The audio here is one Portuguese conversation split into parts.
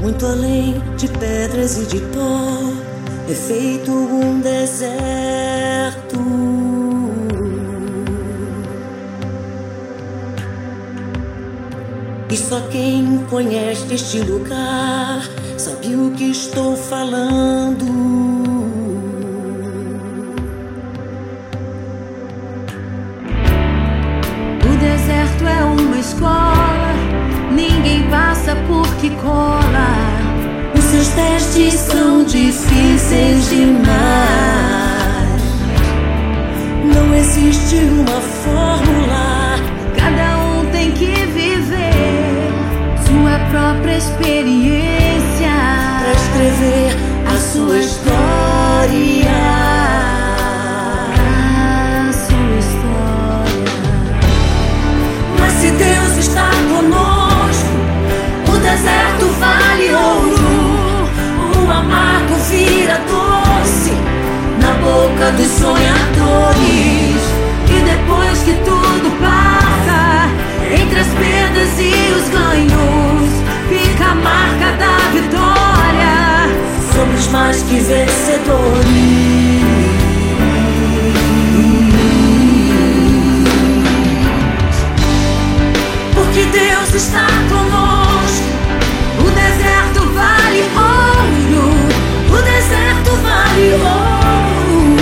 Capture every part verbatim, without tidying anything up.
muito além de pedras e de pó, é feito um deserto. E só quem conhece este lugar sabe o que estou falando. O deserto é uma escola, ninguém passa porque cola. Os seus testes são difíceis demais. Não existe uma fórmula, cada um tem que viver sua própria experiência pra escrever a sua história. A sua história. Mas se Deus está conosco, o deserto vale ouro, o amargo vira doce na boca dos sonhadores. E depois que tudo passa, entre as perdas e os ganhos, fica a marca da vitória sobre os mais que vencedores. Porque Deus está conosco, o deserto vale ouro, o deserto vale ouro.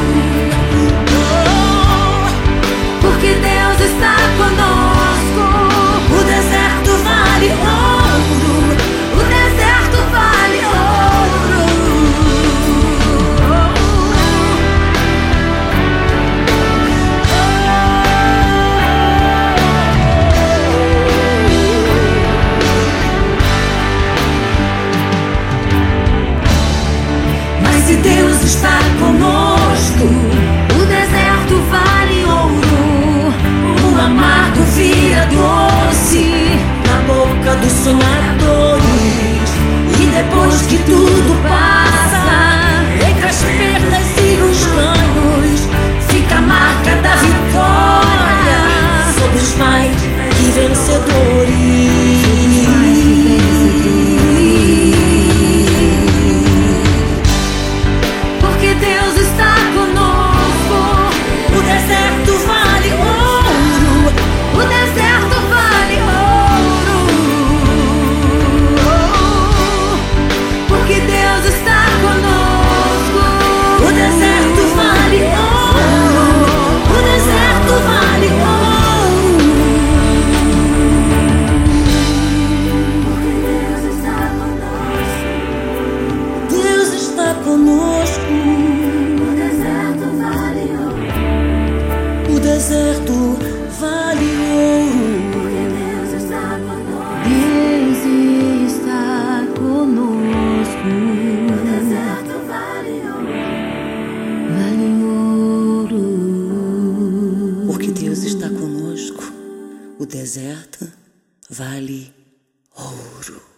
Oh, porque Deus está conosco, o deserto vale ouro, o deserto vale ouro. Mas se Deus está conosco, o deserto vale ouro, o amargo vira doce na boca dos sonhadores. E depois que tudo passa, entre as perdas e os ganhos, fica a marca da vitória sobre os mais que vencedores. Porque Deus está conosco, o deserto vale ouro, o deserto vale ouro. Porque Deus está conosco, o deserto vale ouro, o deserto vale ouro. Porque Deus está conosco, Deus está conosco, o deserto vale ouro, o deserto vale ouro. Porque Deus está conosco, Deus está conosco, o deserto vale ouro. vale ouro. Porque Deus está conosco, o deserto vale ouro.